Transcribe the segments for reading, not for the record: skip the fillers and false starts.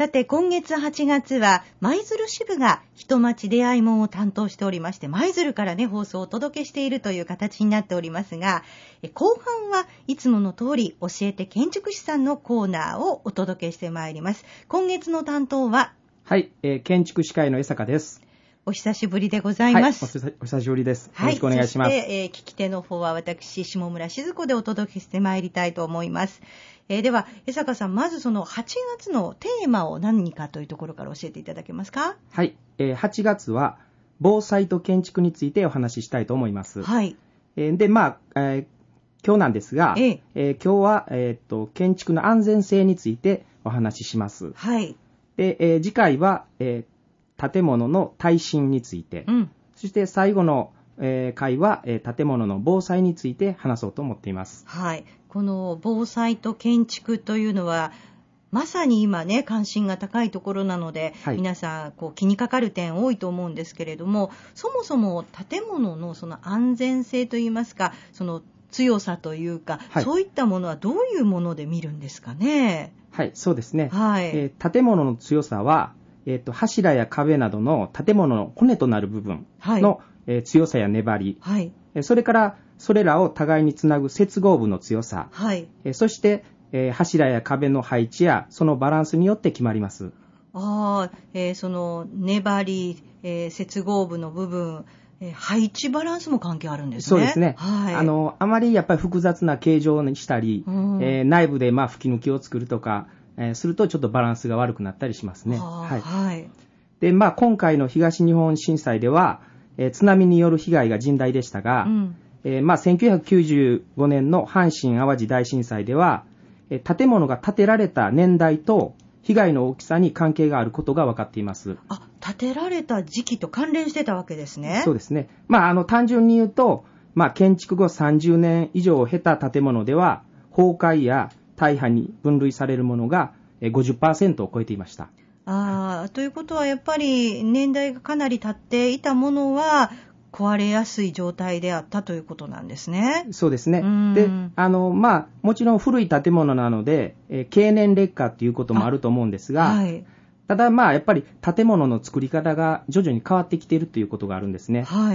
さて今月8月は舞鶴支部が人町出会い門を担当しておりまして、舞鶴からね放送をお届けしているという形になっておりますが、後半はいつもの通り教えて建築士さんのコーナーをお届けしてまいります。今月の担当ははい、建築士会の江坂です。 お久しぶりでございます。 はい、お久しぶりです。よろしくお願いします。 そして、聞き手の方は私下村静子でお届けしてまいりたいと思います。では江坂さん、まずその8月のテーマを何かというところから教えていただけますか？ はい、8月は防災と建築についてお話ししたいと思います。 はい。 で今日なんですが、今日は、建築の安全性についてお話しします。 はい。 で、次回は、建物の耐震について、そして最後の、回は、建物の防災について話そうと思っています。 はい。この防災と建築というのはまさに今ね関心が高いところなので、はい、皆さん気にかかる点多いと思うんですけれども、そもそも建物のその安全性といいますか、その強さというか、はい、そういったものはどういうもので見るんですかね？ はい、そうですね。 はい。 建物の強さは、柱や壁などの建物の骨となる部分の、はい、強さや粘り、はい、それからそれらを互いにつなぐ接合部の強さ、はい、そして、柱や壁の配置やそのバランスによって決まります。 その粘り、接合部の部分、配置バランスも関係あるんですね。 そうですね。 はい、 あまりやっぱり複雑な形状にしたり、内部で吹き抜きを作るとか、するとちょっとバランスが悪くなったりしますね。はい。はい、で、今回の東日本震災では、津波による被害が甚大でしたが、1995年の阪神淡路大震災では、建物が建てられた年代と被害の大きさに関係があることが分かっています。 建てられた時期と関連してたわけですね。 そうですね。単純に言うと、建築後30年以上を経た建物では、崩壊や大破に分類されるものが 50% を超えていました。 ということはやっぱり年代がかなり経っていたものは壊れやすい状態であったということなんですね。 そうですね。で、もちろん古い建物なので、経年劣化ということもあると思うんですが、はい、ただやっぱり建物の作り方が徐々に変わってきているということがあるんですね。はい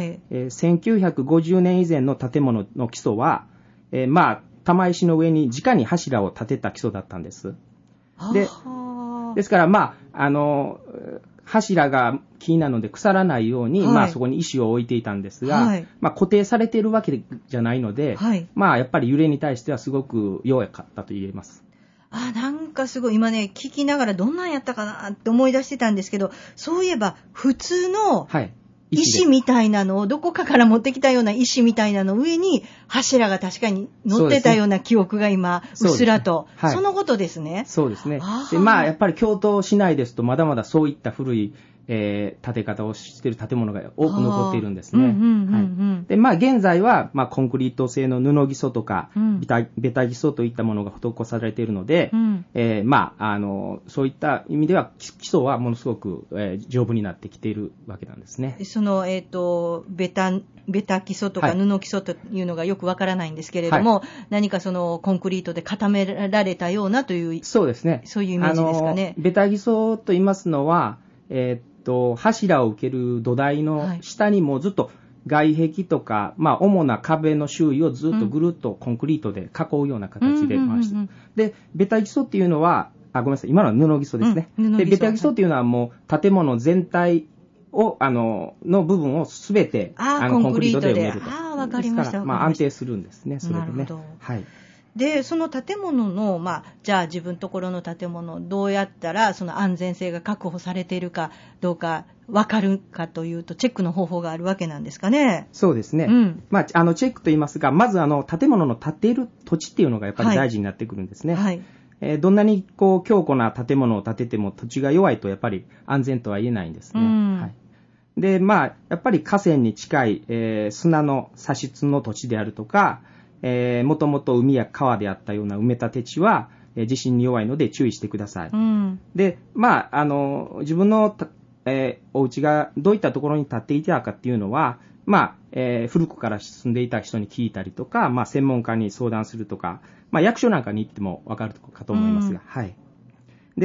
、1950年以前の建物の基礎は、玉石の上に直に柱を立てた基礎だったんです。ですから柱が木なので腐らないように、はい、そこに石を置いていたんですが、はい、固定されているわけじゃないので、はい、やっぱり揺れに対してはすごく弱かったと言えます。 なんかすごい今ね聞きながらどんなんやったかなって思い出してたんですけど、そういえば普通の、はい石みたいなのをどこかから持ってきたような石みたいなの上に柱が確かに乗ってたような記憶が今うっすらと はい、そのことですね。 そうですね。でやっぱり京都市内ですとまだまだそういった古い、建て方をしている建物が多く残っているんですね。で現在は、コンクリート製の布基礎とか、ベタ基礎といったものが施されているので、そういった意味では基礎はものすごく、丈夫になってきているわけなんですね。 その、ベタ基礎とか布基礎というのがよくわからないんですけれども、はい、何かそのコンクリートで固められたようなという、 そうですね。 そういうイメージですかね。 ベタ基礎と言いますのは、柱を受ける土台の下にもずっと外壁とか、主な壁の周囲をずっとぐるっとコンクリートで囲うような形で回して、で、ベタ基礎っていうのは、ごめんなさい、今のは布基礎ですね。で、ベタ基礎っていうのはもう建物全体を、の部分をすべて、コンクリートで埋めると。 わかりました。 安定するんですね、それでね。 なるほど。 はい。 で、その建物の、じゃあ自分のところの建物、どうやったらその安全性が確保されているかどうか分かるかというと、チェックの方法があるわけなんですかね。 そうですね。チェックと言いますが、まず建物の建っている土地っていうのがやっぱり大事になってくるんですね。はい。どんなに強固な建物を建てても土地が弱いとやっぱり安全とは言えないんですね。はい。で、やっぱり河川に近い、砂の砂質の土地であるとか、もともと海や川であったような埋め立て地は、地震に弱いので注意してください。で、自分の、お家がどういったところに建っていたかっていうのは、古くから住んでいた人に聞いたりとか、専門家に相談するとか、役所なんかに行っても分かるかと思いますが、はい。で、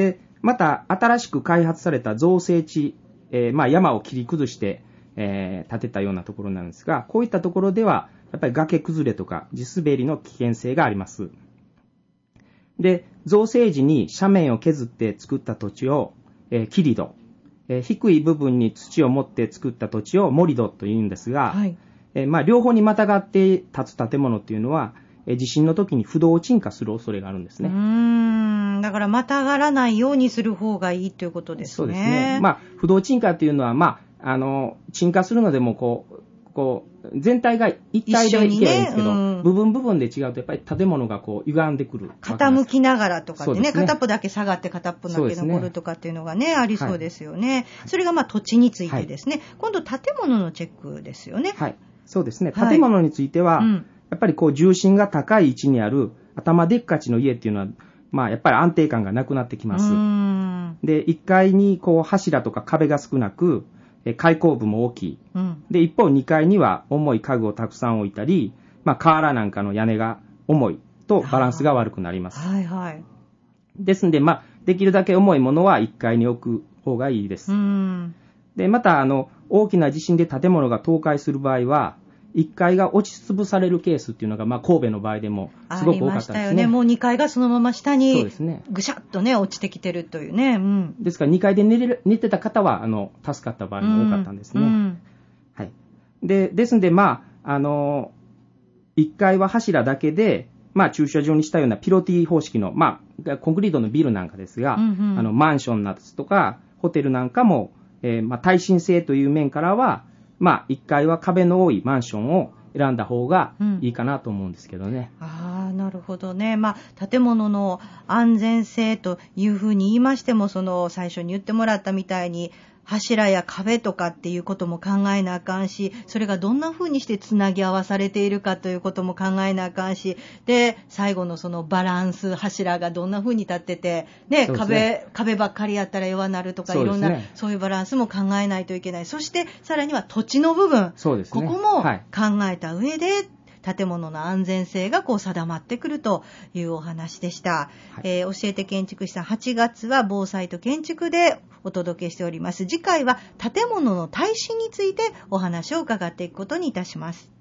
また新しく開発された造成地、山を切り崩して、建てたようなところなんですが、こういったところではやっぱり崖崩れとか地滑りの危険性があります。で、造成時に斜面を削って作った土地を、切り土、低い部分に土を持って作った土地を盛り土というんですが、はい、両方にまたがって建つ建物っていうのは、地震の時に不動沈下する恐れがあるんですね。 だからまたがらないようにする方がいいということですね。 そうですね。不動沈下っていうのは、沈下するのでも全体が一体でいけばいいんですけど、部分で違うとやっぱり建物が歪んでくる。 傾きながらとかってね、片っぽだけ下がって片っぽだけ残るとかっていうのがね、ありそうですよね。はい、それが土地についてですね、はい、今度建物のチェックですよね。 はい。そうですね。建物については、やっぱり重心が高い位置にある頭でっかちの家っていうのは、やっぱり安定感がなくなってきます。で、1階に柱とか壁が少なく、開口部も大きい。で、一方2階には重い家具をたくさん置いたり、瓦なんかの屋根が重いとバランスが悪くなります。はいはい。ですので、できるだけ重いものは1階に置く方がいいです。で、また、大きな地震で建物が倒壊する場合は、1階が落ち潰されるケースっていうのが、神戸の場合でもすごく多かったですね。ありましたよね。 もう2階がそのまま下にぐしゃっとね、落ちてきてるというね。 ですから2階で寝てた方は、助かった場合も多かったんですね。はい。ですんで、1階は柱だけで、駐車場にしたようなピロティ方式の、コンクリートのビルなんかですが、マンションですとか、ホテルなんかも、耐震性という面からは、1階は壁の多いマンションを選んだ方がいいかなと思うんですけどね。 なるほどね。建物の安全性というふうに言いましても、最初に言ってもらったみたいに、柱や壁とかっていうことも考えなあかんし、それがどんな風にしてつなぎ合わされているかということも考えなあかんし、で、最後のバランス、柱がどんな風に立ってて、ね、壁ばっかりやったら弱なるとか、いろんな、そういうバランスも考えないといけない。そして、さらには土地の部分、ここも考えた上で、建物の安全性が定まってくるというお話でした。教えて建築士さん、8月は防災と建築でお届けしております。次回は建物の耐震についてお話を伺っていくことにいたします。